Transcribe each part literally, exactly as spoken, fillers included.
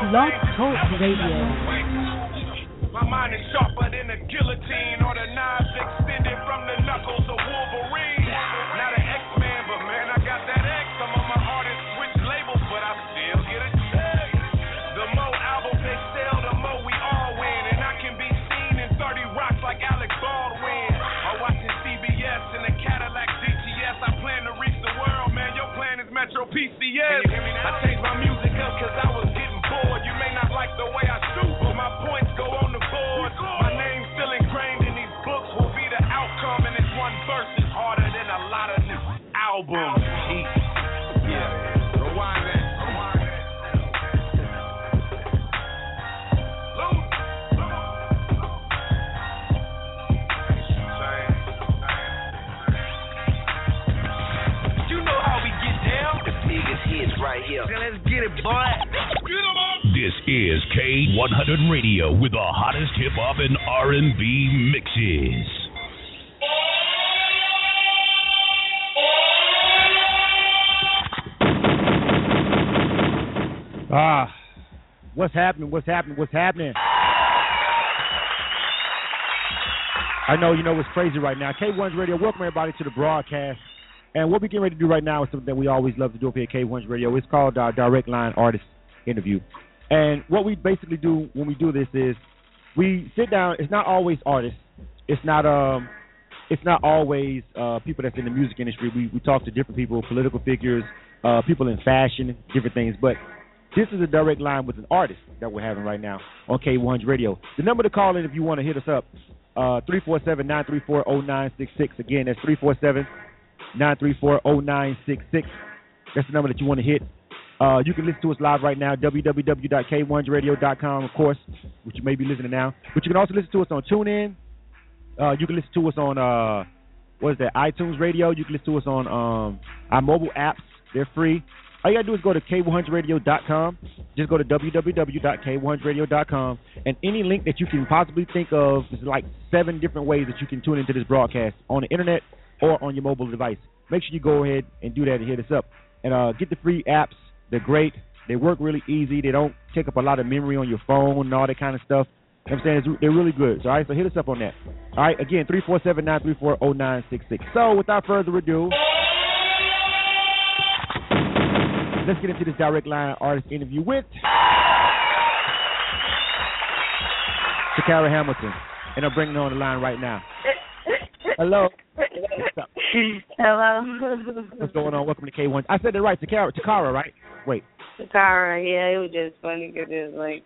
Blog Talk Radio. My mind is sharper than a guillotine or the knives extended from the knuckles of Wolverine. Not an X-Man, but man, I got that X. Some of my artists switch labels, but I still get a check. The more albums they sell, the more we all win. And I can be seen in thirty rocks like Alec Baldwin. Or watching C B S in a Cadillac D T S. I plan to reach the world, man. Your plan is Metro P C S. I changed my music up cause I was getting bored. You may not like the way I shoot, but my points go on the board. My name's still ingrained in these books, will be the outcome. And this one verse is harder than a lot of this album. Yeah, rewind that. You know how we get down. The biggest hits right here. So let's get it, boy. This is K one hundred Radio with the hottest hip-hop and R and B mixes. Ah, what's happening, what's happening, what's happening? I know you know what's crazy right now. K one hundred Radio, welcome everybody to the broadcast. And what we're getting ready to do right now is something that we always love to do up here at K one hundred Radio. It's called our Direct Line Artist Interview. And what we basically do when we do this is we sit down. It's not always artists. It's not um, it's not always uh, people that's in the music industry. We we talk to different people, political figures, uh, people in fashion, different things. But this is a direct line with an artist that we're having right now on K one hundred Radio. The number to call in if you want to hit us up, uh, three four seven, nine three four, zero nine six six. Again, that's three four seven, nine three four, zero nine six six. That's the number that you want to hit. Uh, you can listen to us live right now, w w w dot k one hundred radio dot com, of course, which you may be listening now. But you can also listen to us on TuneIn. Uh, you can listen to us on, uh, what is that, iTunes Radio. You can listen to us on um, our mobile apps. They're free. All you got to do is go to k one hundred radio dot com. Just go to w w w dot k one hundred radio dot com. And any link that you can possibly think of, there's like seven different ways that you can tune into this broadcast on the internet or on your mobile device. Make sure you go ahead and do that and hit us up. And uh, get the free apps. They're great. They work really easy. They don't take up a lot of memory on your phone and all that kind of stuff. You know what I'm saying? It's, they're really good. So, all right, so hit us up on that. All right, again, three four seven, nine three four, zero nine six six. So, without further ado, let's get into this direct line artist interview with Takara Hamilton. And I'm bringing her on the line right now. Hello. Hello. What's going on? Welcome to K one. I said it right, Takara, Takara, right? Wait. Takara, yeah, it was just funny because it was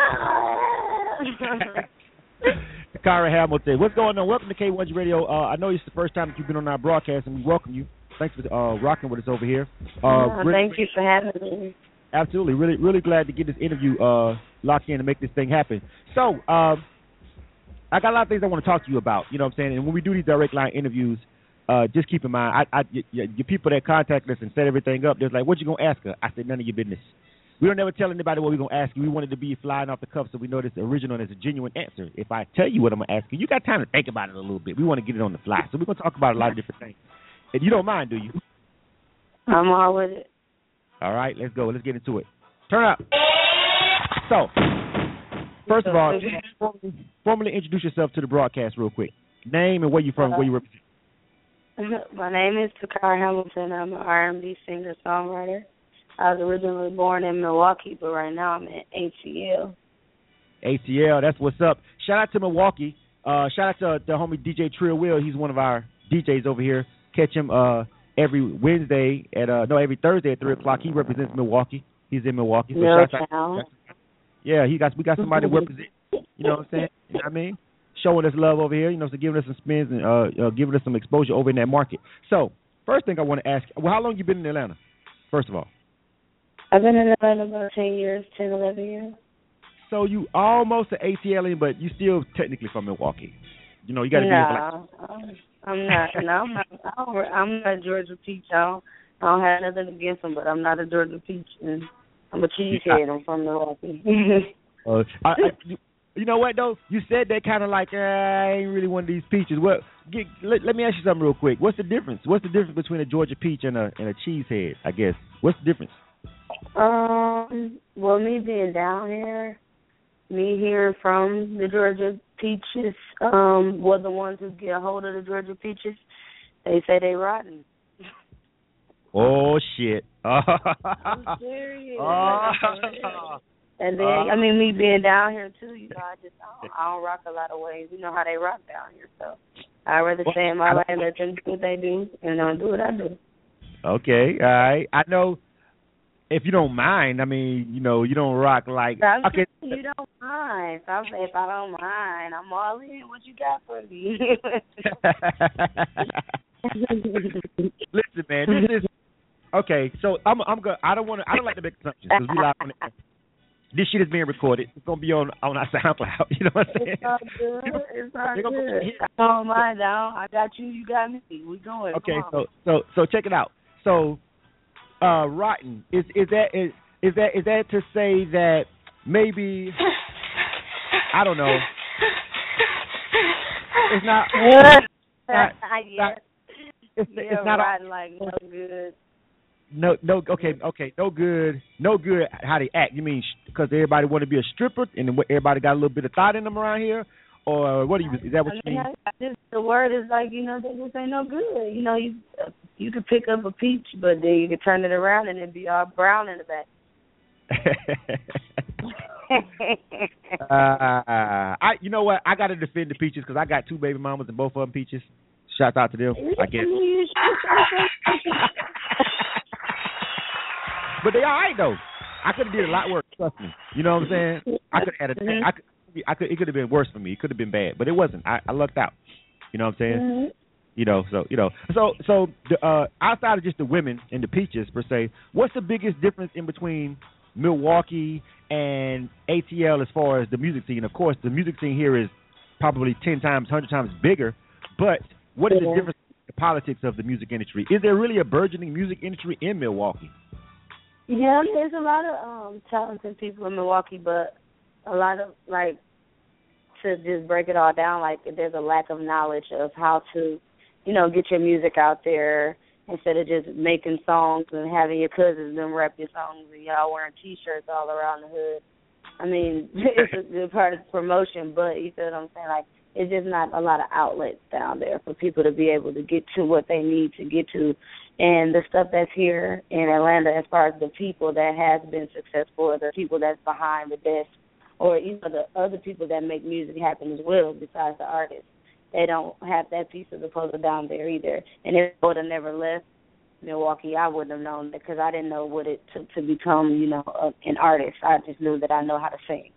like, Takara Hamilton. What's going on? Welcome to K one Radio. Uh, I know it's the first time that you've been on our broadcast, and we welcome you. Thanks for uh, rocking with us over here. Uh, oh, really, thank you for having me. Absolutely. Really, really glad to get this interview uh, locked in and make this thing happen. So, um, I got a lot of things I want to talk to you about, you know what I'm saying? And when we do these direct line interviews, uh, just keep in mind, I, I, your, your people that contact us and set everything up, they're like, what you going to ask her? I said, none of your business. We don't ever tell anybody what we're going to ask you. We wanted to be flying off the cuff so we know this is original and it's a genuine answer. If I tell you what I'm going to ask you, you got time to think about it a little bit. We want to get it on the fly. So we're going to talk about a lot of different things. And you don't mind, do you? I'm all with it. All right, let's go. Let's get into it. Turn up. So, first of all, formally, formally introduce yourself to the broadcast real quick. Name and where you from, where you represent. My name is Takara Hamilton. I'm an R and B singer-songwriter. I was originally born in Milwaukee, but right now I'm in A T L. A T L, that's what's up. Shout out to Milwaukee. Uh, shout out to the homie D J Trill Will. He's one of our D Js over here. Catch him uh, every Wednesday at uh, no every Thursday at three o'clock. He represents Milwaukee. He's in Milwaukee. So shout out, yeah, he got we got somebody to represent. You know what I'm saying? You know what I mean? Showing us love over here. You know, so giving us some spins and uh, uh, giving us some exposure over in that market. So first thing I want to ask, well, how long you been in Atlanta? First of all. I've been in Atlanta about ten years, ten, eleven years. So you almost an ATLian, but you still technically from Milwaukee. You know, you got to no, be. No, I'm not. No, I'm not. I don't, I'm not a Georgia Peach. I don't, I don't have nothing against them, but I'm not a Georgia Peach. And I'm a cheesehead. I'm from Milwaukee. uh, I, I, you, you know what though? You said that kind of like uh, I ain't really one of these peaches. What? Get, let, let me ask you something real quick. What's the difference? What's the difference between a Georgia Peach and a and a cheesehead? I guess. What's the difference? Um. Well, Well, me being down here, me hearing from the Georgia Peaches, um, were the ones who get a hold of the Georgia Peaches. They say they rotten. Oh shit! I'm serious. Oh. And then, I mean, me being down here too, you know, I just I don't, I don't rock a lot of ways. You know how they rock down here, so I'd rather stay in my lane, let them do what they do, and I'll do what I do. Okay, all right. I know. If you don't mind, I mean, you know, you don't rock like. I'm Okay. You don't mind. So I'm saying if I don't mind, I'm all in. What you got for me? Listen, man, this is okay. So I'm, I'm going. I don't want to. I don't like to make assumptions because we live on the. This shit is being recorded. It's gonna be on on our SoundCloud. You know what I'm saying? It's all good. It's all good. I don't mind now. I got you. You got me. We going. Okay, so so so check it out. So. Uh, rotten is is that is is that is that to say that maybe I don't know. It's not. It's not, yeah. It's, yeah, it's not rotten like no good. No, no. Okay, okay. No good. No good. How they act? You mean because everybody want to be a stripper and everybody got a little bit of thought in them around here, or what do you? Is that what I you mean, mean? I, I just, the word is like you know they just ain't no good. You know you. Uh, You could pick up a peach, but then you could turn it around and it'd be all brown in the back. uh, I, you know what? I got to defend the peaches because I got two baby mamas and both of them peaches. Shout out to them. I guess. But they all right though. I could have did a lot worse. Trust me. You know what I'm saying? I could have had a. Mm-hmm. I could. I could. It could have been worse for me. It could have been bad, but it wasn't. I, I lucked out. You know what I'm saying? Mm-hmm. You know, so you know, so so the, uh, outside of just the women and the peaches per se, what's the biggest difference in between Milwaukee and A T L as far as the music scene? Of course, the music scene here is probably ten times, hundred times bigger. But what is yeah. the difference in the politics of the music industry? Is there really a burgeoning music industry in Milwaukee? Yeah, there's a lot of um, talented people in Milwaukee, but a lot of like to just break it all down, like there's a lack of knowledge of how to. You know, get your music out there instead of just making songs and having your cousins them rap your songs and y'all wearing T-shirts all around the hood. I mean, it's a good part of the promotion, but you feel what I'm saying? Like, it's just not a lot of outlets down there for people to be able to get to what they need to get to. And the stuff that's here in Atlanta as far as the people that has been successful, the people that's behind the desk, or, you know, the other people that make music happen as well besides the artists. They don't have that piece of the puzzle down there either. And if I would have never left Milwaukee, I wouldn't have known that because I didn't know what it took to become, you know, a, an artist. I just knew that I know how to sing.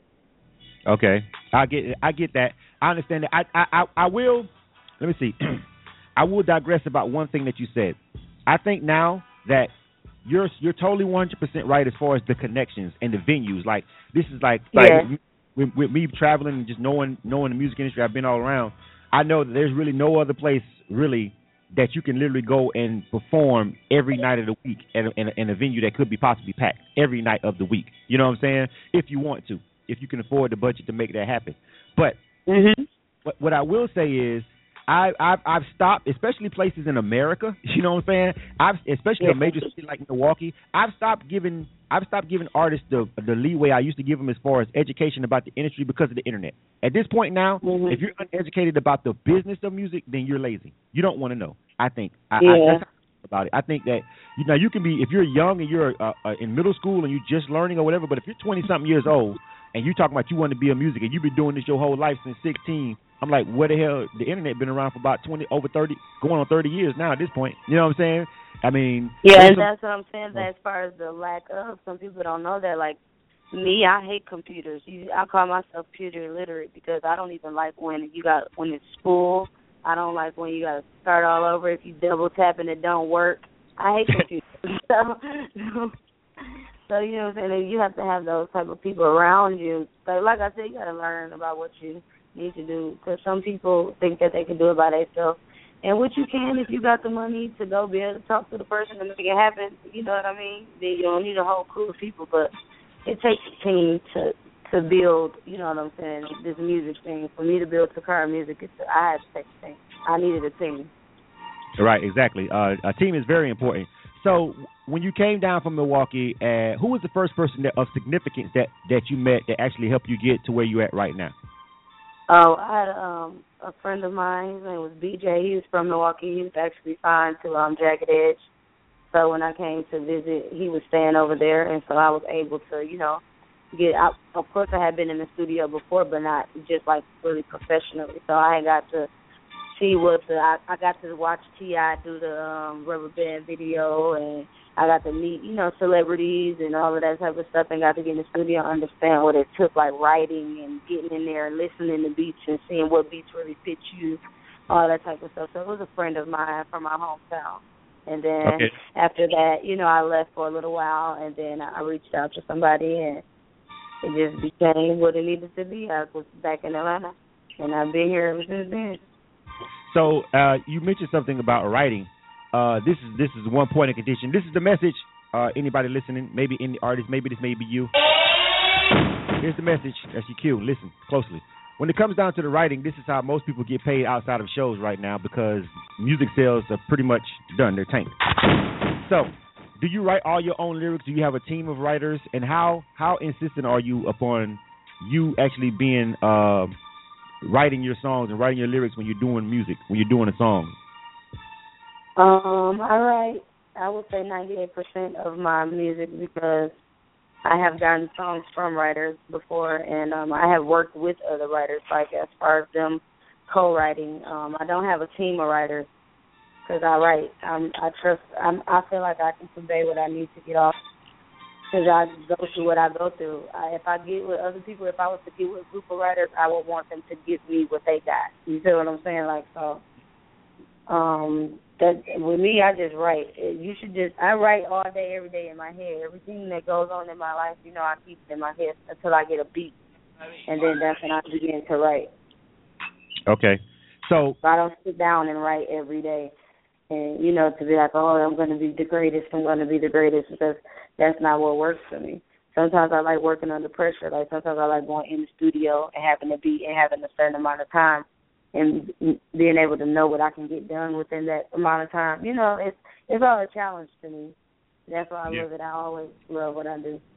Okay, I get I get that. I understand that. I I I will. Let me see. I will digress about one thing that you said. I think now that you're you're totally one hundred percent right as far as the connections and the venues. Like this is like like yeah. with, with me traveling and just knowing knowing the music industry. I've been all around. I know that there's really no other place really that you can literally go and perform every night of the week at a, in, a, in a venue that could be possibly packed every night of the week. You know what I'm saying? If you want to, if you can afford the budget to make that happen. But mm-hmm. what, what I will say is I, I've, I've stopped, especially places in America. You know what I'm saying? I've, especially yeah. a major city like Milwaukee. I've stopped giving I've stopped giving artists the the leeway I used to give them as far as education about the industry because of the internet. At this point now, mm-hmm. if you're uneducated about the business of music, then you're lazy. You don't want to know. I think. I, yeah. I, that's how I feel about it. I think that you know you can be if you're young and you're uh, uh, in middle school and you're just learning or whatever. But if you're twenty something years old and you talking about you want to be a music and you've been doing this your whole life since sixteen. I'm like, where the hell? The internet been around for about twenty, over thirty, going on thirty years now at this point. You know what I'm saying? I mean, yeah, and some, that's what I'm saying. That as far as the lack of, some people don't know that. Like me, I hate computers. You, I call myself computer illiterate because I don't even like when you got when it's spool. I don't like when you got to start all over. If you double tap and it don't work, I hate computers. so, so you know what I'm saying. You have to have those type of people around you. So, like I said, you got to learn about what you need to do because some people think that they can do it by themselves, and what you can if you got the money to go be able to talk to the person and make it happen. You know what I mean? Then you don't need a whole crew of people, but it takes a team to to build. You know what I'm saying? This music thing for me to build Takara music, it's, I had to take a team. I needed a team. Right, exactly. Uh, a team is very important. So when you came down from Milwaukee, uh, who was the first person that, of significance that, that you met that actually helped you get to where you're at right now? Oh, I had um, a friend of mine. His name was B J. He was from Milwaukee. He was actually signed to um, Jagged Edge. So when I came to visit, he was staying over there, and so I was able to, you know, get out. Of course, I had been in the studio before, but not just like really professionally. So I got to see what the I, I got to watch T I do the um, Rubber Band video, and I got to meet, you know, celebrities and all of that type of stuff, and got to get in the studio and understand what it took, like writing and getting in there and listening to beats and seeing what beats really fit you, all that type of stuff. So it was a friend of mine from my hometown. And then okay. after that, you know, I left for a little while, and then I reached out to somebody, and it just became what it needed to be. I was back in Atlanta, and I've been here ever since then. So uh, you mentioned something about writing. Uh, this is this is one point of contention. This is the message. Uh, anybody listening, maybe any artist, maybe this may be you. Here's the message. That's your cue. Listen closely. When it comes down to the writing, this is how most people get paid outside of shows right now because music sales are pretty much done. They're tanked. So, do you write all your own lyrics? Do you have a team of writers? And how, how insistent are you upon you actually being uh, writing your songs and writing your lyrics when you're doing music, when you're doing a song? Um, I write, I would say ninety-eight percent of my music because I have gotten songs from writers before, and um, I have worked with other writers, like as far as them co-writing. Um, I don't have a team of writers because I write. Um, I trust. I'm, I feel like I can convey what I need to get off because I go through what I go through. I, if I get with other people, if I was to get with a group of writers, I would want them to give me what they got. You feel what I'm saying? Like so. Um, that with me, I just write. You should just. I write all day, every day in my head. Everything that goes on in my life, you know, I keep it in my head until I get a beat, and then that's when I begin to write. Okay, so, so I don't sit down and write every day, and you know, to be like, oh, I'm going to be the greatest. I'm going to be the greatest because that's not what works for me. Sometimes I like working under pressure. Like sometimes I like going in the studio and having a beat and having a certain amount of time. And being able to know what I can get done within that amount of time. You know, it's it's all a challenge to me. That's why I yeah. love it. I always love what I do.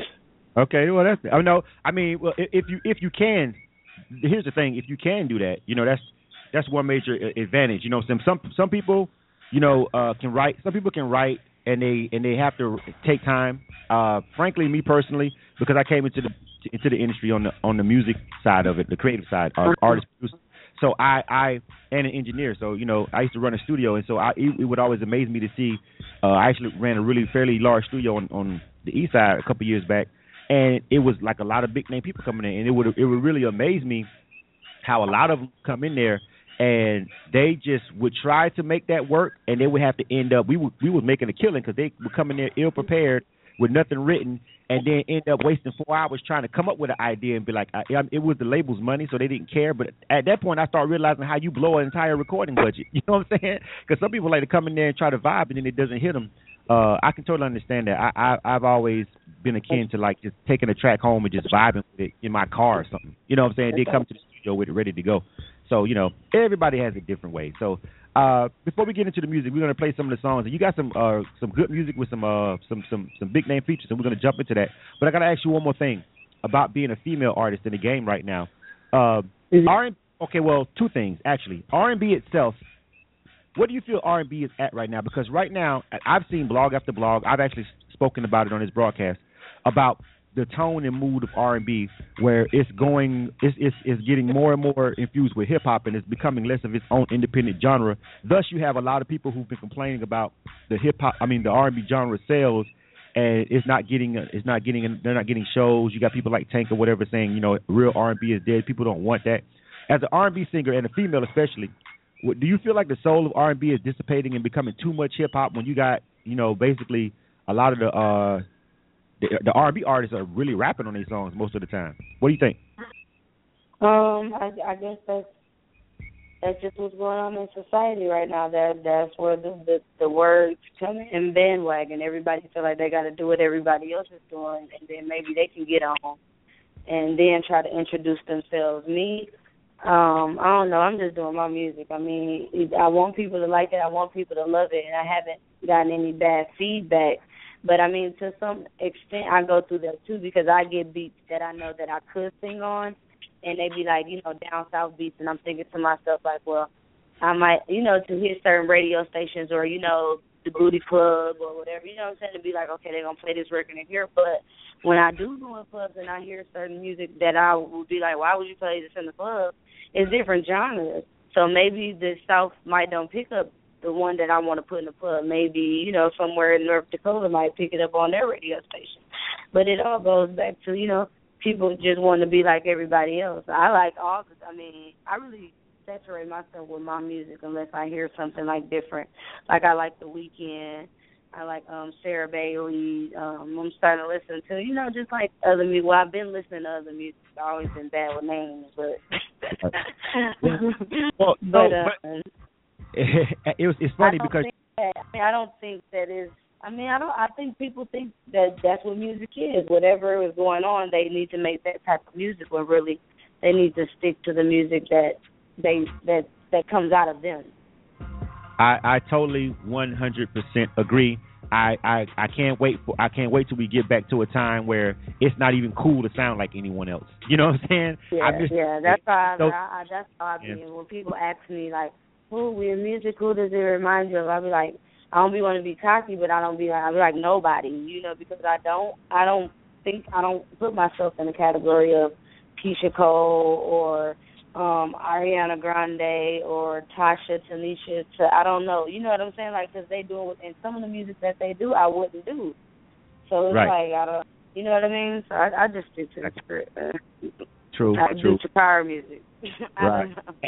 Okay, well, that's I know. I mean, well, if you if you can, here's the thing: if you can do that, you know, that's that's one major advantage. You know, some some some people, you know, uh, can write. Some people can write, and they and they have to take time. Uh, frankly, me personally, because I came into the into the industry on the on the music side of it, the creative side, uh, artist producer. So I, I and an engineer. So, you know, I used to run a studio, and so I, it, it would always amaze me to see. Uh, I actually ran a really fairly large studio on, on the east side a couple of years back, and it was like a lot of big name people coming in, and it would it would really amaze me how a lot of them come in there and they just would try to make that work, and they would have to end up. We would we was making a killing because they would come in there ill prepared with nothing written, and then end up wasting four hours trying to come up with an idea and be like, I, it was the label's money, so they didn't care. But at that point, I started realizing how you blow an entire recording budget. You know what I'm saying? Because some people like to come in there and try to vibe, and then it doesn't hit them. Uh, I can totally understand that. I, I, I've always been akin to like just taking a track home and just vibing with it in my car or something. You know what I'm saying? They come to the studio with it ready to go. So, you know, everybody has a different way. So uh, before we get into the music, we're going to play some of the songs. And you got some uh, some good music with some uh, some some some big name features, and we're going to jump into that. But I got to ask you one more thing about being a female artist in the game right now. Uh, mm-hmm. R and B, okay, well, two things actually. R and B itself. What do you feel R and B is at right now? Because right now, I've seen blog after blog. I've actually spoken about it on this broadcast about the tone and mood of R and B, where it's going, it's, it's, it's getting more and more infused with hip hop, and it's becoming less of its own independent genre. Thus, you have a lot of people who've been complaining about the hip hop, I mean, the R and B genre sales, and it's not getting, it's not getting, they're not getting shows. You got people like Tank or whatever saying, you know, real R and B is dead. People don't want that. As an R and B singer, and a female especially, do you feel like the soul of R and B is dissipating and becoming too much hip hop when you got, you know, basically a lot of the uh, the, the R and B artists are really rapping on these songs most of the time? What do you think? Um, I, I guess that's that's just what's going on in society right now. That that's where the the, the words come in bandwagon. Everybody feel like they got to do what everybody else is doing, and then maybe they can get on and then try to introduce themselves. Me. Um, I don't know. I'm just doing my music. I mean, I want people to like it. I want people to love it. And I haven't gotten any bad feedback. But, I mean, to some extent, I go through that, too, because I get beats that I know that I could sing on, and they be like, you know, down south beats, and I'm thinking to myself, like, well, I might, you know, to hear certain radio stations or, you know, the Booty Club or whatever, you know what I'm saying, to be like, okay, they're going to play this record in here. But when I do go in clubs and I hear certain music that I would be like, why would you play this in the club? It's different genres. So maybe the South might don't pick up the one that I want to put in the club. Maybe, you know, somewhere in North Dakota might pick it up on their radio station. But it all goes back to, you know, people just want to be like everybody else. I like all, I mean, I really saturate myself with my music unless I hear something like different. Like I like The Weeknd. I like um Sarah Bailey. Um, I'm starting to listen to, you know, just like other music. Well, I've been listening to other music. I've always been bad with names, but well, but, no, uh, but it was it's funny I because that, I mean, I don't think that is. I mean, I don't. I think people think that that's what music is. Whatever is going on, they need to make that type of music. When really, they need to stick to the music that they that that comes out of them. I, I totally one hundred percent agree. I, I, I can't wait for I can't wait till we get back to a time where it's not even cool to sound like anyone else. You know what I'm saying? Yeah, I'm just, yeah. That's how I, so, I, I that's how I be. Yeah. When people ask me like, "Who with music? Who does it remind you of?" I be like, I don't be want to be cocky, but I don't be like I be like nobody. You know, because I don't I don't think I don't put myself in the category of Keisha Cole or Um, Ariana Grande or Tasha, Tanisha, to, I don't know. You know what I'm saying? Like, because they do it, and some of the music that they do, I wouldn't do. So it's right. like, I don't, you know what I mean? So I, I just stick to the script. True, I true. do Chakara music. Right.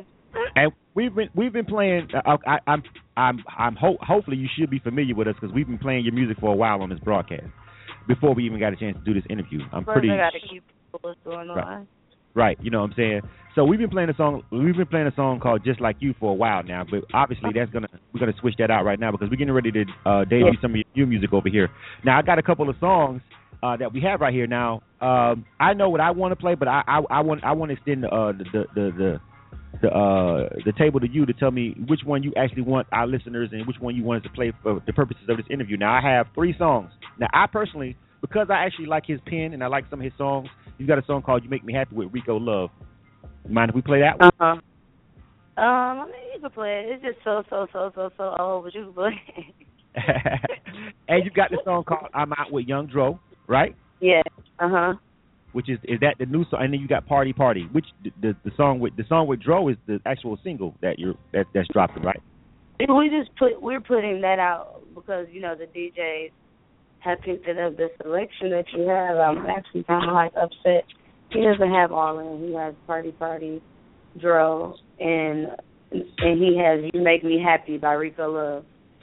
And we've been we've been playing. Uh, I, I'm I'm I'm ho- hopefully you should be familiar with us because we've been playing your music for a while on this broadcast. Before we even got a chance to do this interview, I'm First pretty. I got to keep what's going on. Right. Right, you know what I'm saying. So we've been playing a song. We've been playing a song called "Just Like You" for a while now, but obviously that's gonna we're gonna switch that out right now because we're getting ready to uh, debut yeah. some of your music over here. Now I got a couple of songs uh, that we have right here. Now um, I know what I want to play, but I, I, I want I want to extend the uh, the the the the, the, uh, the table to you to tell me which one you actually want our listeners and which one you want us to play for the purposes of this interview. Now I have three songs. Now I personally, because I actually like his pen and I like some of his songs. You got a song called "You Make Me Happy" with Rico Love. Mind if we play that one? Uh huh. Um, I mean, you can play it. It's just so, so, so, so, so old, but you can play it. And you got the song called "I'm Out with Young Dro," right? Yeah. Uh huh. Which is is that the new song? And then you got "Party Party," which the, the the song with the song with Dro is the actual single that you're that that's dropping, right? We just put we're putting that out because you know the D Js have picked it up. The selection that you have, I'm actually kind of like upset. He doesn't have all in. He has "Party Party," Dro, and and he has "You Make Me Happy" by Rico Love.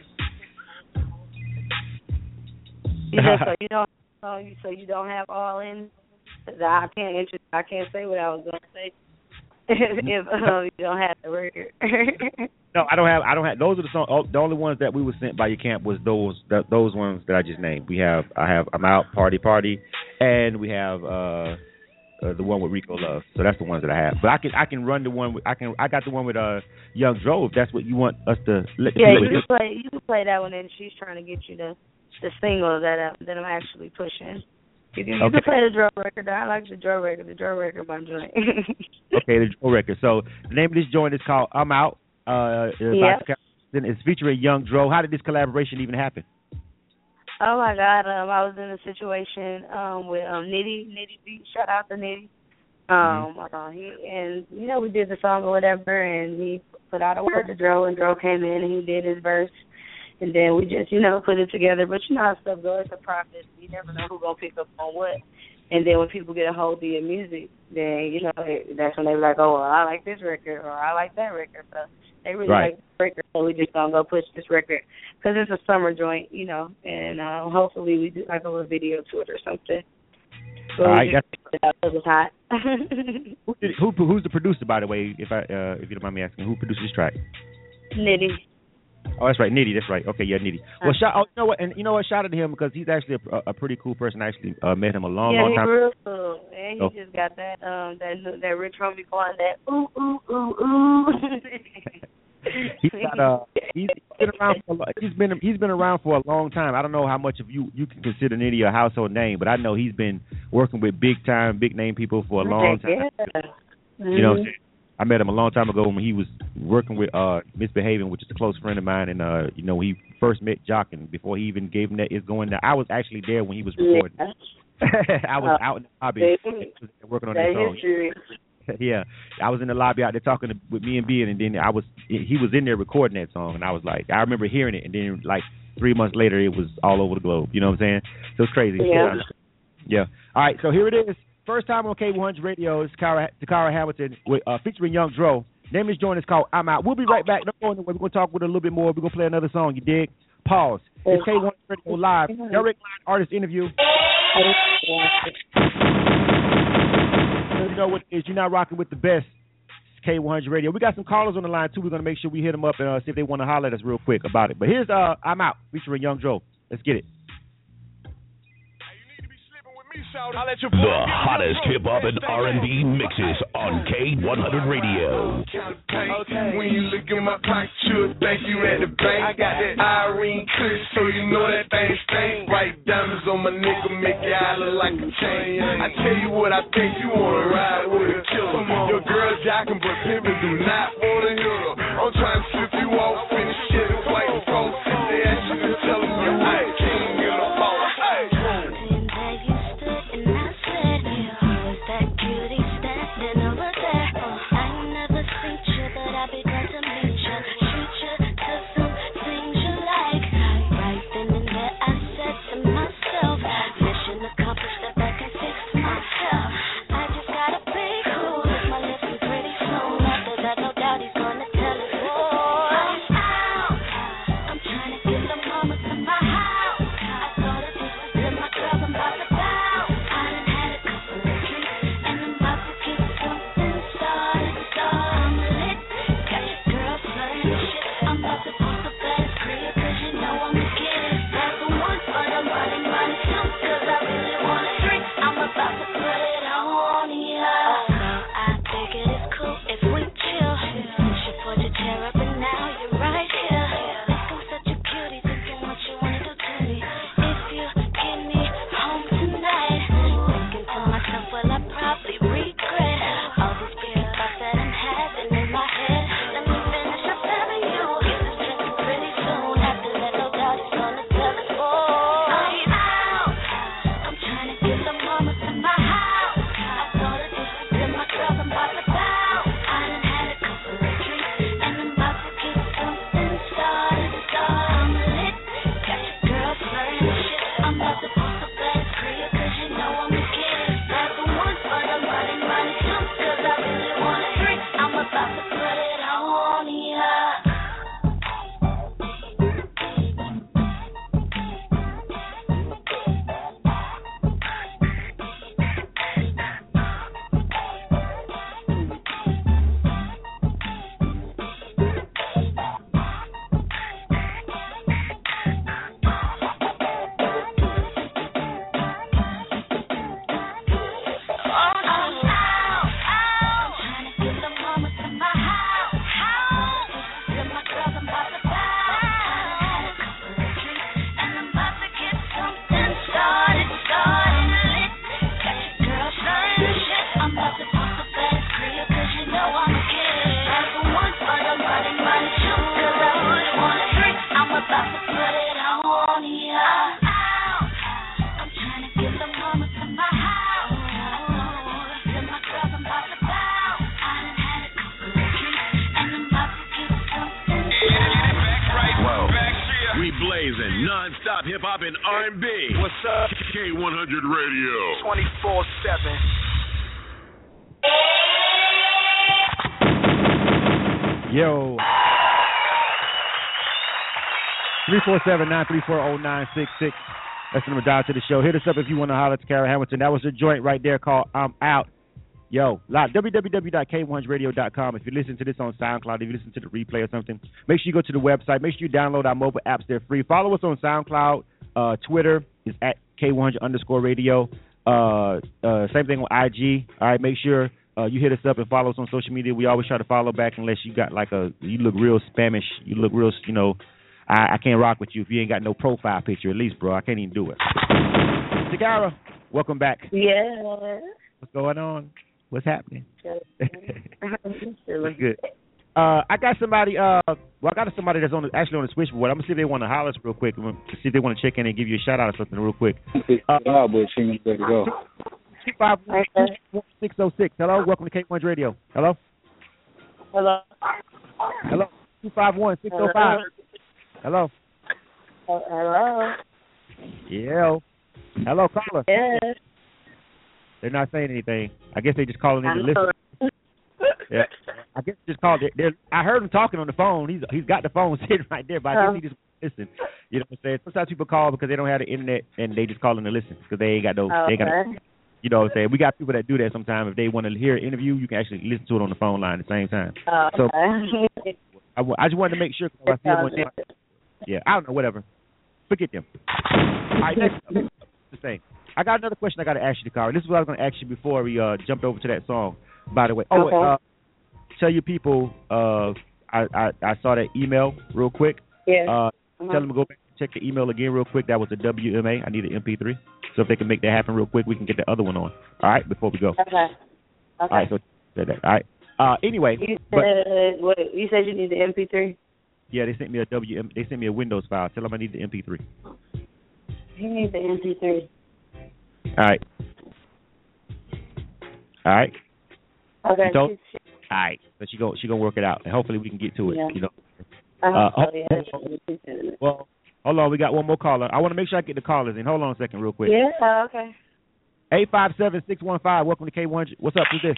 You know, so you don't so you so you don't have all in. I can't inter- I can't say what I was gonna say if um, you don't have the record. No, I don't have. I don't have. Those are the songs. Oh, the only ones that we were sent by your camp was those. The, those ones that I just named. We have. I have. I'm Out, "Party Party," and we have uh, uh, the one with Rico Love. So that's the ones that I have. But I can. I can run the one. With, I can. I got the one with uh, Young Dro. If that's what you want us to. Let, yeah, you can play. You can play that one, and she's trying to get you the the single that uh, that I'm actually pushing. You can, you okay. can play the Dro record. I like the Dro record. The Dro record by joint. Okay, the Dro record. So the name of this joint is called "I'm Out." Uh, yep. It's featuring Young Dro. How did this collaboration even happen? Oh my God! Um, I was in a situation um, with um, Nitty, Nitty B. Shout out to Nitty. Um, mm-hmm. uh, he and you know we did the song or whatever, and he put out a word to Dro, and Dro came in and he did his verse, and then we just you know put it together. But you know how stuff goes. It's a process. You never know who's gonna pick up on what. And then when people get a hold of your music, then, you know, that's when they're like, oh, well, I like this record or I like that record. So they really right. like this record, so we just going to go push this record because it's a summer joint, you know, and uh, hopefully we do like a little video to it or something. So all right. That's it was hot. who, did, who, who's the producer, by the way, if I uh, if you don't mind me asking? Who produced this track? Nitty. Oh, that's right, Nitty. That's right. Okay, yeah, Nitty. Well, shout. Oh, you know what? And you know what? Shout out to him because he's actually a, a pretty cool person. I actually uh, met him a long, yeah, long time. Yeah, he's real cool. And he oh. just got that um that that Rich Homie going that ooh ooh ooh ooh. he's got uh he's been around for a, lo- he's been he's been around for a long time. I don't know how much of you you can consider Nitty a household name, but I know he's been working with big time, big name people for a long time. Yeah. You know what I'm saying? I met him a long time ago when he was working with uh, Misbehaving, which is a close friend of mine, and uh, you know, he first met Jockin before he even gave him that It's Going There. I was actually there when he was recording. Yeah. I was uh, out in the lobby they, working on that song. Yeah, I was in the lobby out there talking to, with me and B, and then I was he was in there recording that song, and I was like, I remember hearing it, and then like three months later, it was all over the globe. You know what I'm saying? So it's crazy. Yeah. Yeah. All right, so here it is. First time on K one hundred Radio is Takara, Takara Hamilton with, uh, featuring Young Dro. Name is joint is called I'm Out. We'll be right back. Don't go anywhere. We're going to talk with it a little bit more. We're going to play another song. You dig? Pause. It's K one hundred Radio Live. Direct Line Artist Interview. You know what it is. You're not rocking with the best. It's K one hundred Radio. We got some callers on the line, too. We're going to make sure we hit them up and uh, see if they want to holler at us real quick about it. But here's uh, I'm Out featuring Young Dro. Let's get it. The hottest hip-hop and R and B mixes on K one hundred Radio. Okay. When you look at my pocket, you'll think you at the bank. I got that Irene Kush, so you know that thing stank. White diamonds on my nigga make your eye look like a chain. I tell you what, I think you wanna ride with a killer. Your girl jocking, but pimpin' do not wanna hit her. I'm trying to flip you off in the shit and white folks. They ask you to tell them you ain't king in the fall. Non-stop hip-hop and R and B. What's up? K one hundred Radio. twenty-four seven. Yo. three four seven, nine three four, zero nine six six. That's the number dial to the show. Hit us up if you want to holler at Takara Hamilton. That was a joint right there called I'm Out. Yo, live, w w w dot k one hundred radio dot com. If you listen to this on SoundCloud, if you listen to the replay or something, make sure you go to the website. Make sure you download our mobile apps. They're free. Follow us on SoundCloud. Uh, Twitter is at K one hundred underscore radio. Uh, uh, same thing on I G. All right, make sure uh, you hit us up and follow us on social media. We always try to follow back unless you got like a you look real Spanish. You look real, you know. I, I can't rock with you if you ain't got no profile picture. At least, bro, I can't even do it. Tagara, welcome back. Yeah. What's going on? What's happening? What's good? Uh, I got somebody. Uh, well, I got somebody that's on the, actually on the switchboard. I'm gonna see if they want to holler us real quick. To see if they want to check in and give you a shout out or something real quick. Uh, but she ain't ready to go. two five one six oh six. Hello, welcome to K one Radio. Hello. Hello. Hello. Two five one six oh five. Hello. Uh, hello. Yeah. Hello, caller. Yes. They're not saying anything. I guess they just calling in to listen. Yeah. I guess just called it. They're, I heard him talking on the phone. He's he's got the phone sitting right there, but I guess he just listen. You know what I'm saying? Sometimes people call because they don't have the internet and they just calling to listen because they ain't got no. Okay. They ain't got no, you know what I'm saying? We got people that do that sometimes. If they want to hear an interview, you can actually listen to it on the phone line at the same time. Oh, so okay. I, I just wanted to make sure. I see them on there. Yeah, I don't know, whatever. Forget them. All right, next up, the same. I got another question I got to ask you, Dakara. This is what I was going to ask you before we uh, jumped over to that song, by the way. Oh, okay. uh, tell your people, uh, I, I, I saw that email real quick. Yeah. Uh, uh-huh. Tell them to go back and check the email again real quick. That was a W M A. I need an M P three. So if they can make that happen real quick, we can get the other one on. All right, before we go. Okay. Okay. All right, so all right. Uh, anyway. You said, but, what, you said you need the M P three? Yeah, they sent me a W. They sent me a Windows file. Tell them I need the M P three. You need the M P three. All right. All right. Okay. All right. So she go she gonna work it out, and hopefully we can get to it. Yeah. You know. Uh, Uh, so, yeah. Well, hold on. We got one more caller. I want to make sure I get the callers in. Hold on a second, real quick. Yeah. Uh, okay. Eight five seven six one five. Welcome to K one. What's up? Who's this?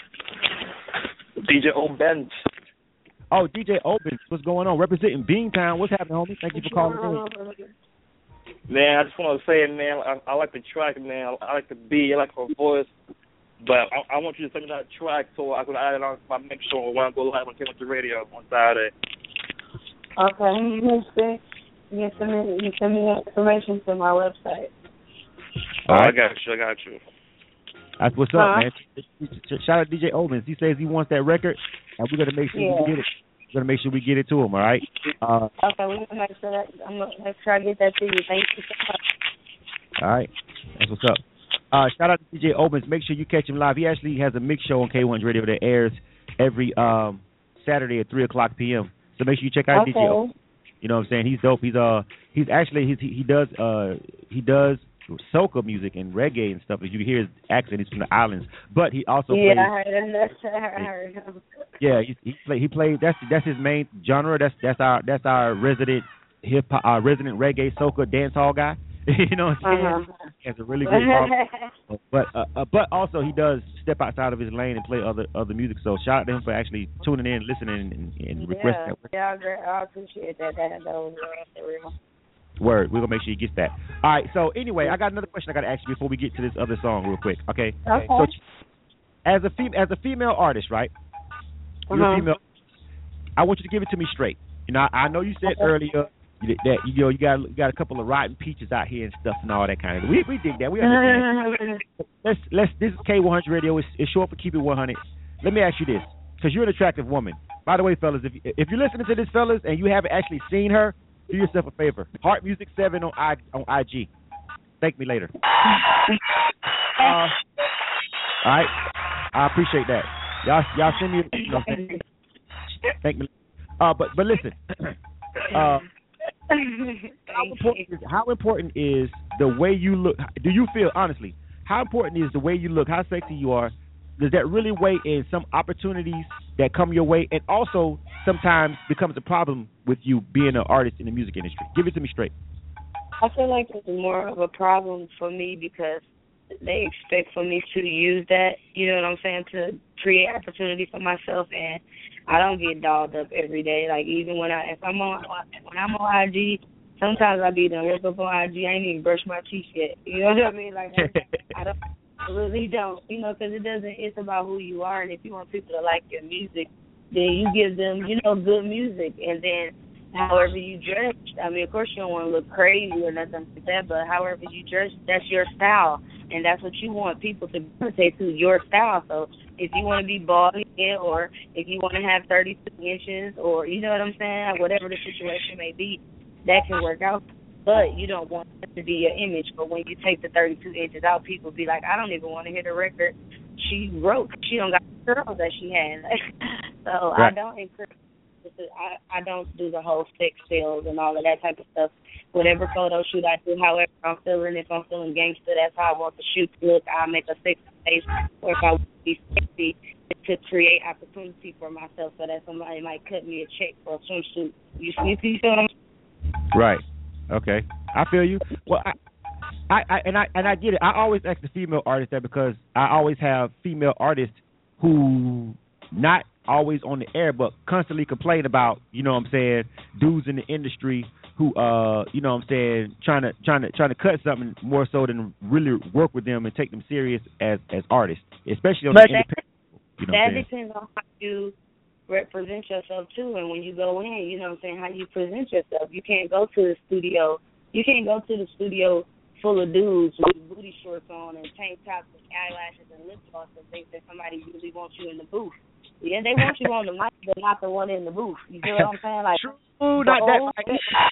D J Obens. Oh, D J Obens. What's going on? Representing Beantown. What's happening, homie? Thank you for calling in. Man, I just want to say, man, I, I like the track, man. I, I like the beat. I like her voice. But I, I want you to send me that track so I can add it on my mix show when I go live on K one Radio on Saturday. Okay. You can send, you can send me, you can send me that information to my website. All right. I got you. I got you. That's what's huh? up, man. Shout out to D J Obens. He says he wants that record, and we're gonna make sure yeah. we get it. We're gonna make sure we get it to him. All right. Uh, okay, we're gonna make sure that I'm gonna make sure I get that to you. Thank you so much. All right. That's what's up. Uh, shout out to D J Obens. Make sure you catch him live. He actually has a mix show on K one Radio that airs every um, Saturday at three o'clock p.m. So make sure you check out okay. D J Obens. You know what I'm saying? He's dope. He's uh he's actually he's, he he does uh he does soca music and reggae and stuff. As you can hear his accent, he's from the islands. But he also yeah, plays. I heard him. That's, I heard him. Yeah, he he play he played. That's that's his main genre. That's that's our that's our resident hip hop, our resident reggae soca dance hall guy. You know what I'm saying? Uh-huh. He has a really great song. But uh, uh, but also he does step outside of his lane and play other other music. So shout out to him for actually tuning in, listening, and, and requesting that. Yeah, I, I appreciate that. That, that was real. Word. We're going to make sure you get that. All right. So, anyway, I got another question I got to ask you before we get to this other song real quick. Okay? Okay. So, as a, fem- as a female artist, right? You're uh-huh. a female. I want you to give it to me straight. You know, I, I know you said okay. earlier that, you know, you got you got a couple of rotten peaches out here and stuff and all that kind of. We we dig that. We understand. let's let's. This is K one hundred Radio. It's, it's short for Keep It one hundred. Let me ask you this, because you're an attractive woman. By the way, fellas, if if you're listening to this, fellas, and you haven't actually seen her, do yourself a favor. Heart Music seven on I on I G. Thank me later. Uh, all right, I appreciate that. Y'all y'all send me. You know, thank me. Uh, but but listen. Uh, how important is how important is the way you look? Do you feel honestly? How important is the way you look? How sexy you are? Does that really weigh in some opportunities that come your way, and also sometimes becomes a problem with you being an artist in the music industry? Give it to me straight. I feel like it's more of a problem for me because they expect for me to use that, you know what I'm saying, to create opportunity for myself, and I don't get dolled up every day. Like even when I if I'm on when I'm on I G, sometimes I be done work up on I G. I ain't even brushed my teeth yet. You know what I mean? Like I, I don't. I really don't, you know, because it doesn't, it's about who you are, and if you want people to like your music, then you give them, you know, good music, and then however you dress, I mean, of course you don't want to look crazy or nothing like that, but however you dress, that's your style, and that's what you want people to gravitate to, your style. So if you want to be bald head, or if you want to have thirty-two inches, or you know what I'm saying, whatever the situation may be, that can work out. But you don't want that to be your image. But when you take the thirty-two inches out, people be like, I don't even want to hear the record she wrote. She don't got the girls that she had. So right. I don't encourage. I, I don't do the whole sex sales and all of that type of stuff. Whatever photo shoot I do, however I'm feeling, if I'm feeling gangster, that's how I want the shoot to look. I'll make a sexy face, or if I want to be sexy, to create opportunity for myself so that somebody might cut me a check for a swimsuit. You, you see what I'm saying? Right. Okay. I feel you. Well, I, I, I and I and I get it. I always ask the female artists that because I always have female artists who not always on the air, but constantly complain about, you know what I'm saying, dudes in the industry who, uh, you know what I'm saying, trying to trying to trying to cut something more so than really work with them and take them serious as as artists, especially on but the independent. You know that depends on how you represent yourself too, and when you go in, you know what I'm saying, how you present yourself. You can't go to the studio. You can't go to the studio full of dudes with booty shorts on and tank tops and eyelashes and lip gloss and think that somebody really wants you in the booth. Yeah, they want you on the mic, but not the one in the booth. You see what I'm saying? Like, true, not that. Like,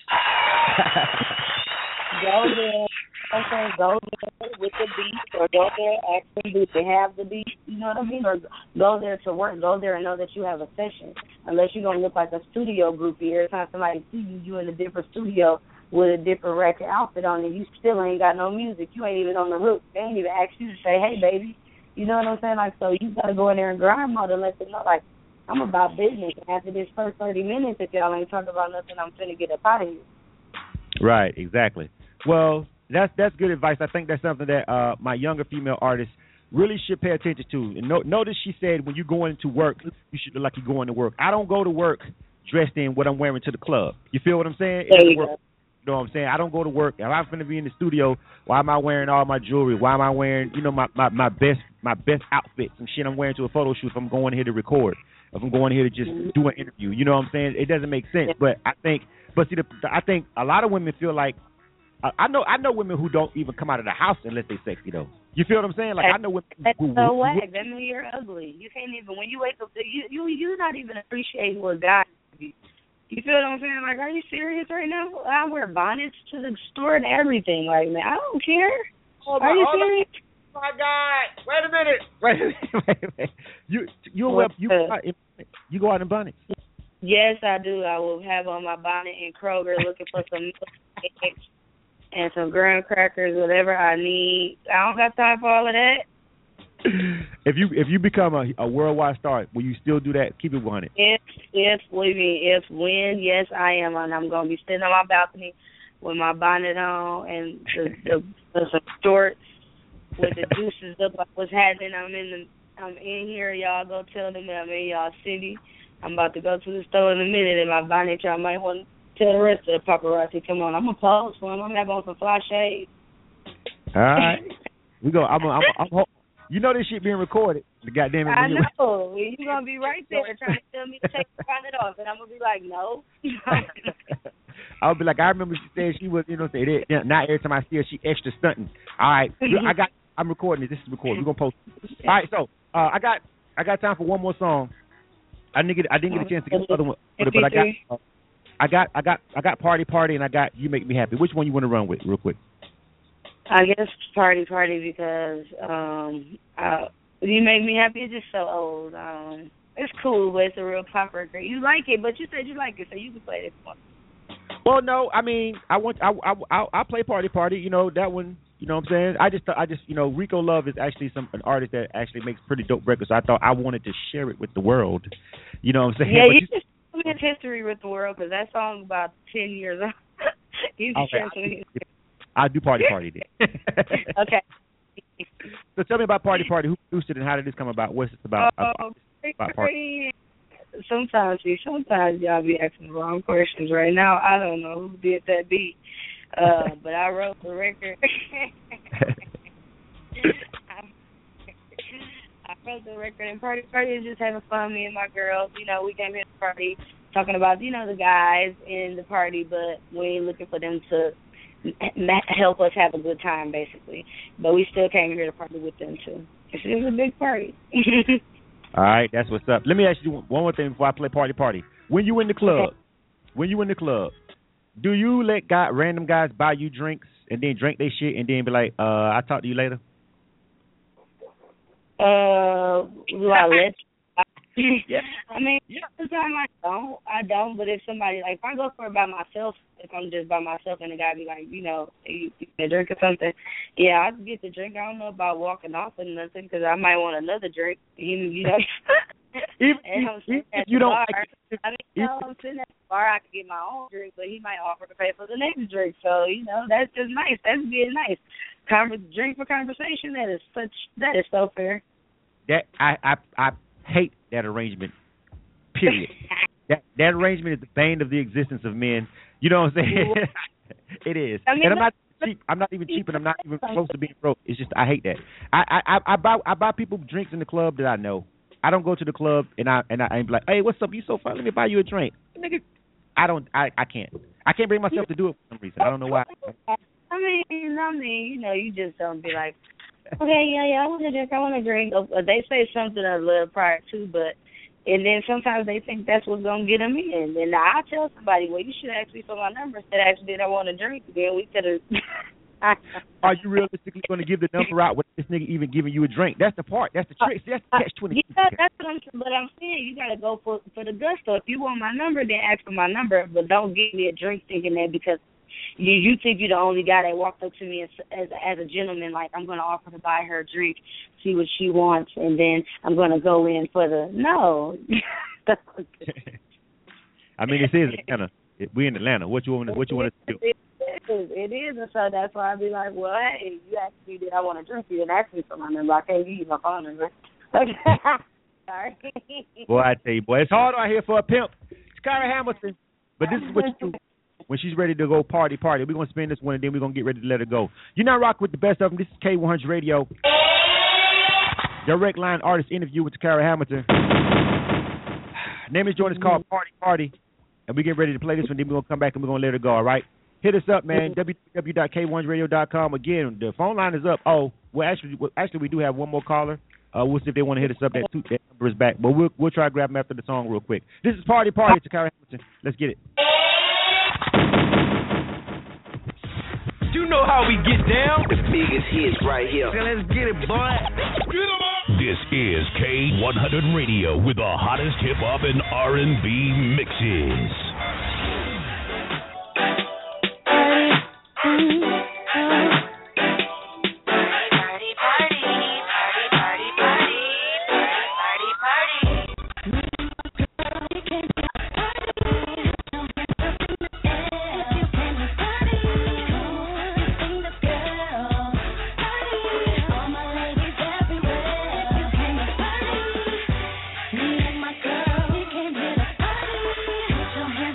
go there, I'm saying, go there with the beat, or go there actually do to have the beat. You know what I mean? Or go there to work. Go there and know that you have a session. Unless you're gonna look like a studio groupie every time somebody sees you, you in a different studio with a different record outfit on, and you still ain't got no music. You ain't even on the roof. They ain't even ask you to say, hey, baby. You know what I'm saying? Like, so you got to go in there and grind mode and let them know, like, I'm about business. And after this first thirty minutes, if y'all ain't talking about nothing, I'm finna get up out of here. Right, exactly. Well, that's that's good advice. I think that's something that uh, my younger female artists really should pay attention to. And no, notice she said when you go into work, you should look like you're going to work. I don't go to work dressed in what I'm wearing to the club. You feel what I'm saying? There you work. go. You know what I'm saying? I don't go to work. If I'm finna be in the studio, why am I wearing all my jewelry? Why am I wearing, you know, my, my, my best my best outfits and shit I'm wearing to a photo shoot if I'm going here to record, if I'm going here to just do an interview? You know what I'm saying? It doesn't make sense. But I think, but see, the, I think a lot of women feel like, I, I know I know women who don't even come out of the house unless they sexy though. You feel what I'm saying? Like I know women. That's who, so who, whack. That means you're ugly. You can't even, when you wake up, you you you're not even appreciating what God. You feel what I'm saying? Like, are you serious right now? I wear bonnets to the store and everything. Like, man, I don't care. Oh my, are you serious? Oh my God! Wait a minute! Wait a minute! Wait a minute! You you wear, you go out in, you go out in bonnets? Yes, I do. I will have on my bonnet in Kroger looking for some eggs and some graham crackers, whatever I need. I don't got time for all of that. If you if you become a, a worldwide star, will you still do that? Keep it one hundred. If if leaving if when yes I am, and I'm gonna be sitting on my balcony with my bonnet on and the the, the some shorts with the juices up. Like what's happening? I'm in the I'm in here. Y'all go tell them that I'm in y'all city. I'm about to go to the store in a minute in my bonnet. Y'all might want to tell the rest of the paparazzi, come on, I'm gonna pose for them. I'm gonna have on some fly shades. All right, we go. I'm. I'm. I'm, I'm You know this shit being recorded. The goddamn it. I know. You're going to be right there trying to tell me to take the bonnet off. And I'm going to be like, no. I'll be like, I remember she said she was, you know, say that. Not every time I see her, she extra stunting. All right. I got, I'm recording this. This is recorded. We're going to post it. All right. So uh, I got I got time for one more song. I didn't get I didn't get a chance to get the other one. But, but I got uh, I got I got I got Party Party and I got You Make Me Happy. Which one you want to run with real quick? I guess Party Party because um, uh, You Make Me Happy is just so old. Um, it's cool, but it's a real pop record. You like it, but you said you like it, so you can play this one. Well, no, I mean, I want I I I play Party Party. You know that one. You know what I'm saying? I just I just you know Rico Love is actually some an artist that actually makes pretty dope records. So I thought I wanted to share it with the world. You know what I'm saying? Yeah, but you, you just share his history with the world because that song's about ten years old. You just share some history. I'll do Party Party then. Okay. So tell me about Party Party. Who produced it and how did this come about? What's it about? Uh, about, about party? Sometimes, sometimes y'all be asking the wrong questions right now. I don't know who did that beat, uh, but I wrote the record. I, I wrote the record, and Party Party is just having fun. Me and my girls, you know, we came here to party, talking about, you know, the guys in the party, but we ain't looking for them to help us have a good time, basically. But we still came here to party with them too. It's it was a big party. All right, that's what's up. Let me ask you one more thing before I play Party Party. When you in the club, okay. when you in the club, do you let guy, random guys buy you drinks and then drink their shit and then be like, uh, I'll talk to you later? Uh, do I let yeah. I mean, yeah. sometimes I don't. I don't. But if somebody, like, if I go for it by myself, if I'm just by myself and the guy be like, you know, you, you can drink or something, yeah, I'll get the drink. I don't know about walking off or nothing because I might want another drink. You, you know. Even, even if you don't. Bar, I mean, you know, I'm sitting at the bar, I can get my own drink, but he might offer to pay for the next drink. So, you know, that's just nice. That's being nice. Conver- drink for conversation, that is such, that is so fair. That, I, I, I hate that arrangement, period. that that arrangement is the bane of the existence of men. You know what I'm saying? It is. I mean, and I'm not cheap. I'm not even cheap, and I'm not even close to being broke. It's just I hate that. I I, I buy I buy people drinks in the club that I know. I don't go to the club and I and I ain't like, hey, what's up? You so fun? Let me buy you a drink, nigga. I don't. I, I can't. I can't bring myself to do it for some reason. I don't know why. I mean, I mean, you know, you just don't be like, okay, yeah, yeah, I want to drink, I want to drink. They say something a little prior to, but, and then sometimes they think that's what's going to get them in. And I tell somebody, well, you should ask me for my number instead of asking, did I want to drink? Then we could have. Are you realistically going to give the number out without this nigga even giving you a drink? That's the part. That's the trick. That's the catch twenty. Yeah, that's what I'm. But I'm saying you got to go for for the gusto. If you want my number, then ask for my number. But don't give me a drink thinking that because you you think you're the only guy that walked up to me as as, as a gentleman, like I'm going to offer to buy her a drink, see what she wants, and then I'm going to go in for the no. I mean, this is Atlanta. We in Atlanta. What you want? What you want to do? It is, and so that's why I be like, well, hey, you asked me did I want to drink, you didn't ask me for my number. I can't give you my phone number. Sorry. Boy, I tell you, boy, it's hard out here for a pimp. It's Kyra Hamilton, but this is what you do when she's ready to go party, party. We're going to spin this one, and then we're going to get ready to let her go. You're not rocking with the best of them. This is K one hundred Radio. Direct line artist interview with Kyra Hamilton. Name is joint is called Party Party, and we get ready to play this one, then we're going to come back and we're going to let her go, all right? Hit us up, man, w w w dot k one radio dot com. Again, the phone line is up. Oh, well, actually, well, actually we do have one more caller. Uh, we'll see if they want to hit us up. That, two, that number is back. But we'll, we'll try to grab them after the song real quick. This is Party Party to Kyra Hamilton. Let's get it. You know how we get down. The biggest hits right here. So let's get it, boy. Get 'em up. This is K one hundred Radio with the hottest hip-hop and R and B mixes. Your hands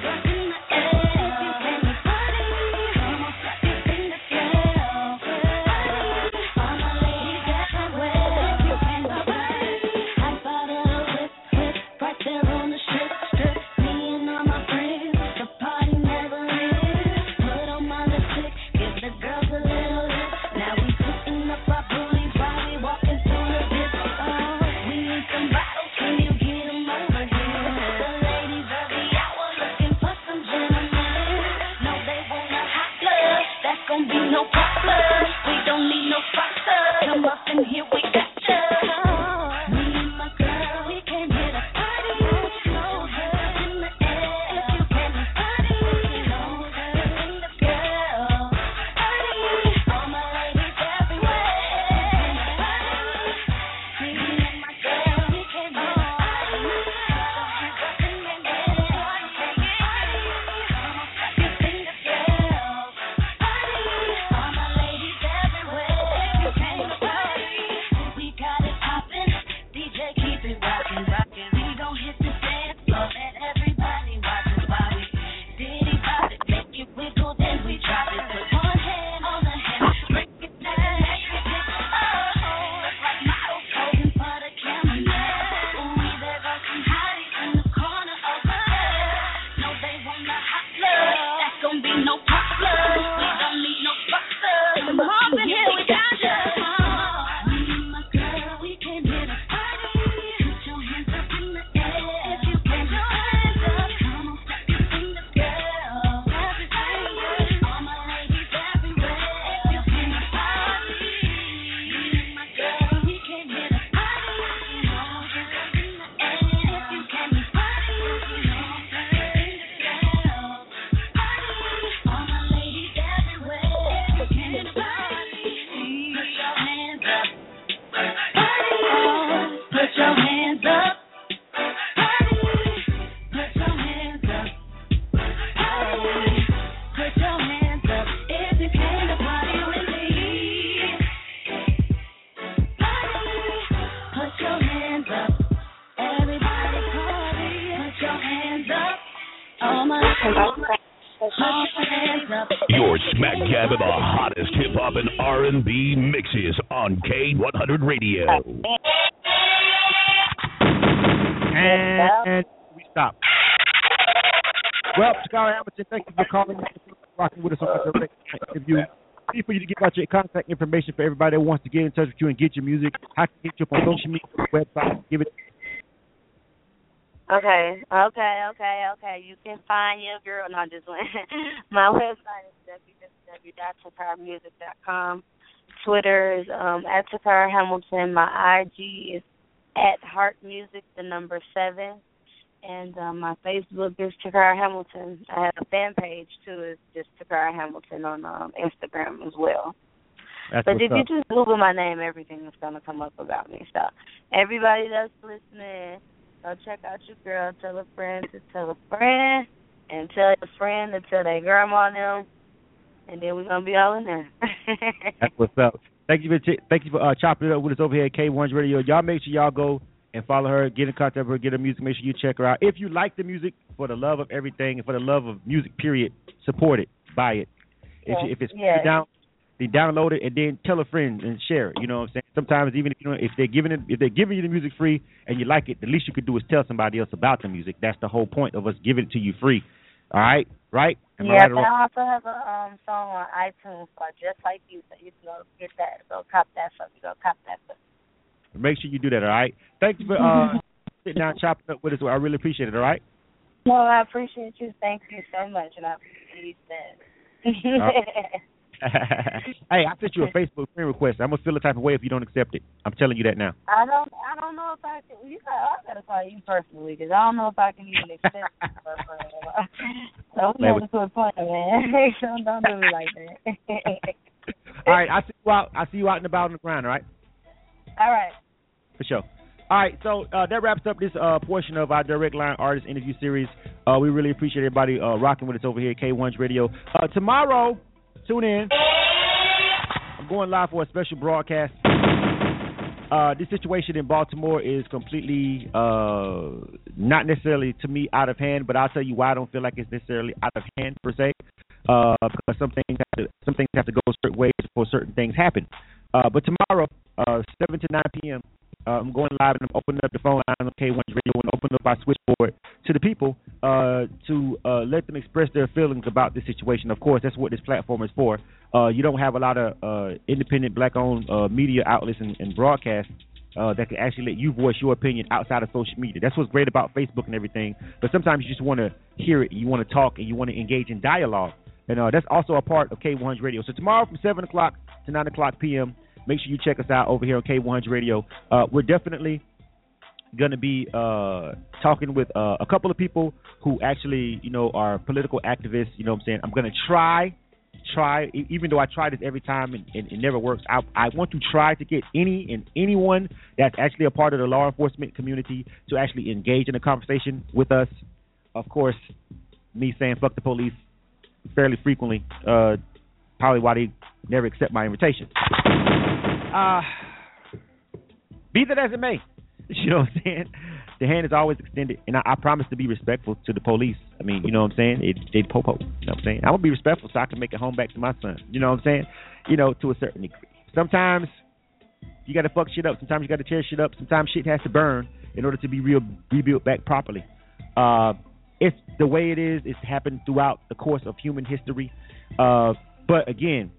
Smack dab of the hottest hip hop and R and B mixes on K one hundred Radio. And we stop. Well, Takara Hamilton, thank you for calling, rocking with us on the direct interview. Need for you to give out your contact information for everybody that wants to get in touch with you and get your music. How can you get you up on social media, website? Give it. Okay, okay, okay, okay. You can find your girl. No, just went. My website is w w w dot takara music dot com. Twitter is um, at Takara Hamilton. My I G is at Heart Music, the number seven. And um, my Facebook is Takara Hamilton. I have a fan page, too. It's just Takara Hamilton on um, Instagram as well. That's but if up. you just Google my name, everything is going to come up about me. So everybody that's listening, go check out your girl. Tell a friend to tell a friend. And tell your friend to tell their grandma and them. And then we're going to be all in there. That's what's up. Thank you for, ch- thank you for uh, chopping it up with us over here at K one hundred Radio. Y'all make sure y'all go and follow her, get in contact with her, get her music. Make sure you check her out. If you like the music, for the love of everything and for the love of music, period, support it, buy it. If, Yeah. you, if it's Yeah. down, then download it and then tell a friend and share it. You know what I'm saying? Sometimes even if you know if they're giving it, if they're giving you the music free and you like it, the least you could do is tell somebody else about the music. That's the whole point of us giving it to you free. All right, right? Am I Yeah, right or but wrong? I also have a um, song on iTunes called Just Like You, so you can go get that. Go cop that stuff. You go cop that stuff. Make sure you do that. All right. Thank you for uh, sitting down and chopping up with us. I really appreciate it. All right. No, I appreciate you. Thank you so much, and I appreciate that. Hey, I sent you a Facebook friend request. I'm gonna feel the type of way if you don't accept it. I'm telling you that now. I don't. I don't know if I can. You got. I gotta call you personally because I don't know if I can even accept you for a friend. So we have to put a point, man. don't, don't do me like that. All right. I see you out. I see you out and about on the ground. All right. All right. For sure. All right, so uh, that wraps up this uh, portion of our Direct Line Artist Interview Series. Uh, we really appreciate everybody uh, rocking with us over here at K one hundred Radio. Uh, tomorrow, tune in. I'm going live for a special broadcast. Uh, this situation in Baltimore is completely uh, not necessarily, to me, out of hand, but I'll tell you why I don't feel like it's necessarily out of hand, per se, uh, because some things, have to, some things have to go certain ways before certain things happen. Uh, but tomorrow, uh, seven to nine p.m., Uh, I'm going live and I'm opening up the phone line on K one hundred Radio and opening up our switchboard to the people uh, to uh, let them express their feelings about this situation. Of course, that's what this platform is for. Uh, you don't have a lot of uh, independent black-owned uh, media outlets and, and broadcasts uh, that can actually let you voice your opinion outside of social media. That's what's great about Facebook and everything. But sometimes you just want to hear it, you want to talk, and you want to engage in dialogue. And uh, that's also a part of K one hundred Radio. So tomorrow from seven o'clock to nine o'clock p.m., make sure you check us out over here on K one hundred Radio. Uh, we're definitely going to be uh, talking with uh, a couple of people who actually, you know, are political activists. You know what I'm saying? I'm going to try, try, e- even though I try this every time and, and it never works, I, I want to try to get any and anyone that's actually a part of the law enforcement community to actually engage in a conversation with us. Of course, me saying fuck the police fairly frequently, uh, probably why they never accept my invitation. Uh, be that as it may, you know what I'm saying? The hand is always extended, and I, I promise to be respectful to the police. I mean, you know what I'm saying? It, they po-po, you know what I'm saying? I'm going to be respectful so I can make it home back to my son. You know what I'm saying? You know, to a certain degree. Sometimes you got to fuck shit up. Sometimes you got to tear shit up. Sometimes shit has to burn in order to be real, rebuilt back properly. Uh, it's the way it is. It's happened throughout the course of human history. Uh, but, again,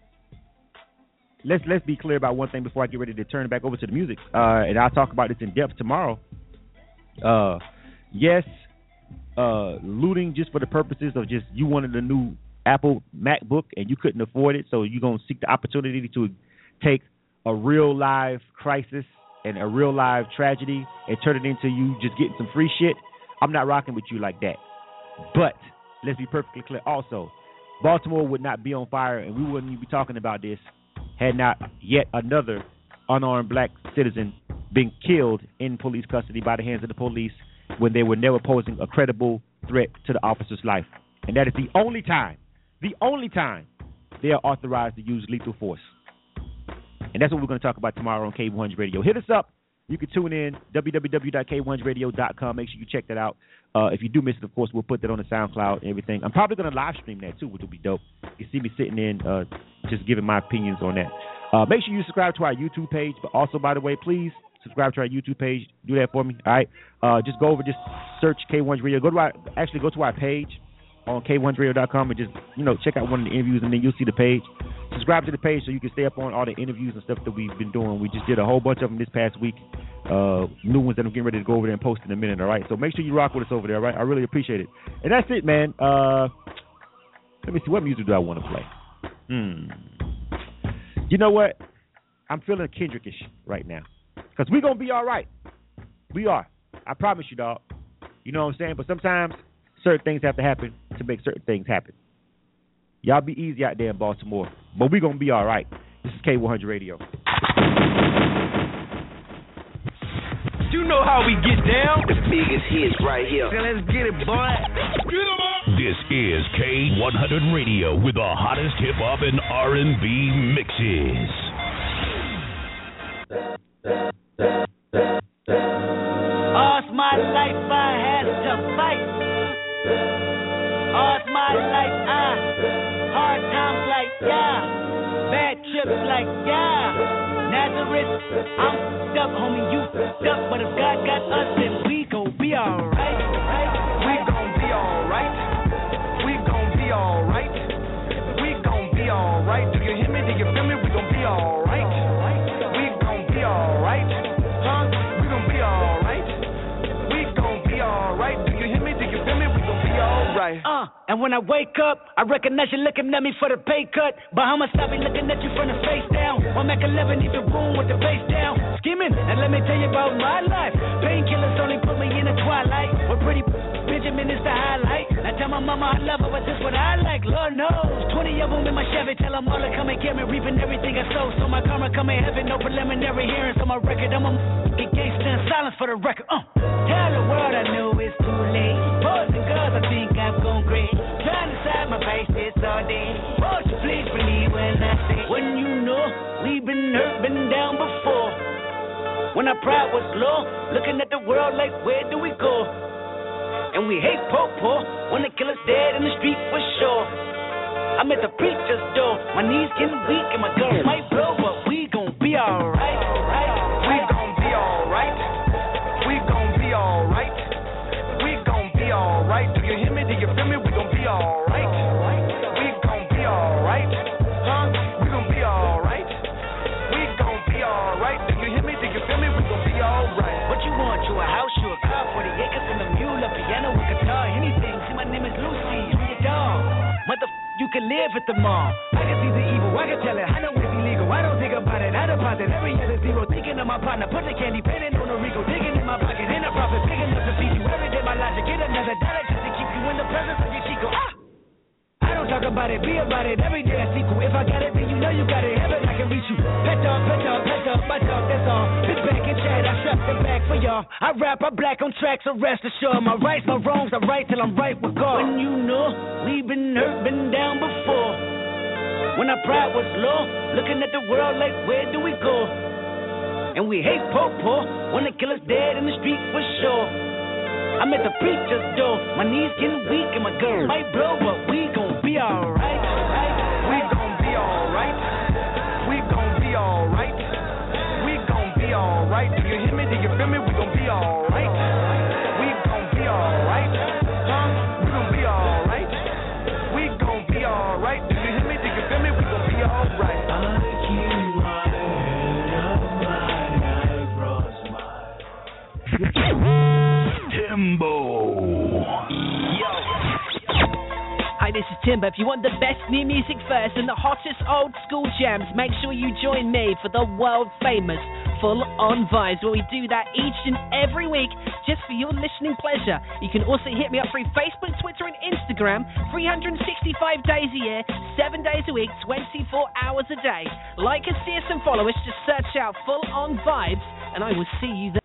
Let's let's be clear about one thing before I get ready to turn it back over to the music, uh, and I'll talk about this in depth tomorrow. Uh, yes, uh, looting just for the purposes of just you wanted a new Apple MacBook and you couldn't afford it, so you're going to seek the opportunity to take a real live crisis and a real live tragedy and turn it into you just getting some free shit. I'm not rocking with you like that. But let's be perfectly clear also, Baltimore would not be on fire and we wouldn't even be talking about this had not yet another unarmed black citizen been killed in police custody by the hands of the police when they were never posing a credible threat to the officer's life. And that is the only time, the only time they are authorized to use lethal force. And that's what we're going to talk about tomorrow on K one hundred Radio. Hit us up You can tune in, w w w dot k one radio dot com. Make sure you check that out. Uh, if you do miss it, of course, we'll put that on the SoundCloud and everything. I'm probably going to live stream that, too, which will be dope. You see me sitting in, uh, just giving my opinions on that. Uh, make sure you subscribe to our YouTube page. But also, by the way, please subscribe to our YouTube page. Do that for me, all right? Uh, just go over, just search K one Radio. Go to our, actually go to our page on k one radio dot com and just, you know, check out one of the interviews, and then you'll see the page. Subscribe to the page so you can stay up on all the interviews and stuff that we've been doing. We just did a whole bunch of them this past week. Uh, new ones that I'm getting ready to go over there and post in a minute, all right? So make sure you rock with us over there, all right? I really appreciate it. And that's it, man. Uh, let me see. What music do I want to play? Hmm. You know what? I'm feeling Kendrickish right now. Because we're going to be all right. We are. I promise you, dog. You know what I'm saying? But sometimes certain things have to happen to make certain things happen. Y'all be easy out there in Baltimore. But we're going to be all right. This is K one hundred Radio. You know how we get down. The biggest hits right here. So let's get it, boy. Get 'em up. This is K one hundred Radio with the hottest hip-hop and R and B mixes. All's my life I had to fight. All's my life I hard times like yeah, bad trips like yeah. Nazareth, I'm stuck, homie, you stuck. But if God got us, then we gon' be alright. We gon' be alright. We gon' be alright. We gon' be alright. Do you hear me? Do you feel me? We gon' be alright. We gon' be alright. Huh? We gon' be alright. We gon' be alright. Do you hear me? Do you feel me? We gon' be alright. Uh, and when I wake up, I recognize you looking at me for the pay cut. Bahamas, I be looking at you from the face down. One Mac eleven, need the room with the face down. Skimming, and let me tell you about my life. Painkillers only put me in the twilight. We're pretty Benjamin is the highlight. I tell my mama I love her, but this what I like. Lord knows, twenty of them in my Chevy. Tell them all to come and get me, reaping everything I sow. So my karma come in heaven, no preliminary hearings on my record. I'm a get gangster in silence for the record. Uh. Tell the world I know it's too late. Boys and girls, I think I've gone great. Trying to side my face this all day. Won't you please believe when I say, when you know we've been hurt, been down before. When our pride was low, looking at the world like, where do we go? And we hate po-po, when the killer's dead in the street for sure. I'm at the preacher's door, my knees getting weak and my guns might blow, but we gon' be alright. We gon' be alright. We gon' be alright. We gon' be alright. Do you hear me? Do you feel me? We gon' be alright. We gon' be alright. Huh? We gon' be alright. We gon' be alright. Do you hear me? Do you feel me? We gon' be alright. What you want? You a house, you a car, forty acres and a mule, a piano, a guitar, anything. See, my name is Lucy, I'm your dog. Mother, you can live at the mall. I can see the evil, I can tell it. I know it's illegal. I don't think about it. I deposit every other zero. Thinking of my partner, put the candy, painting on a Rico, digging in my pocket, in a profit, big enough to feed you every day. My logic, get another dollar just to keep you in the presence of your Chico. Ah! I don't talk about it, be about it. Every day I sequel. If I got it, then you know you got it. Heaven, I can reach you. Pet dog, pet dog, pet dog, my dog, that's all. Sit back and chat, I strap the back for y'all. I rap, I black on tracks, so rest assured. My rights, my wrongs, I right till I'm right with God. When you know we've been hurt, been down before. When our pride was low, looking at the world like, where do we go? And we hate po-po, when the killer's dead in the street for sure. I'm at the preacher's door, my knees getting weak and my guns might blow, but we gon' be alright. We gon' be alright. We gon' be alright. We gon' be alright. Do you hear me? Do you feel me? We gon' be alright. We gon' be alright. Huh? We gon' be alright. We gon' be alright. Do you hear me? Do you feel me? We gon' be alright. I keep my head up high, I cross my Timbo. Hi, this is Timbo. If you want the best new music first and the hottest old school jams, make sure you join me for the world famous Full On Vibes, where we do that each and every week just for your listening pleasure. You can also hit me up through Facebook, Twitter, and Instagram three hundred sixty-five days a year, seven days a week, twenty-four hours a day. Like us, see us, and follow us. Just search out Full On Vibes, and I will see you there.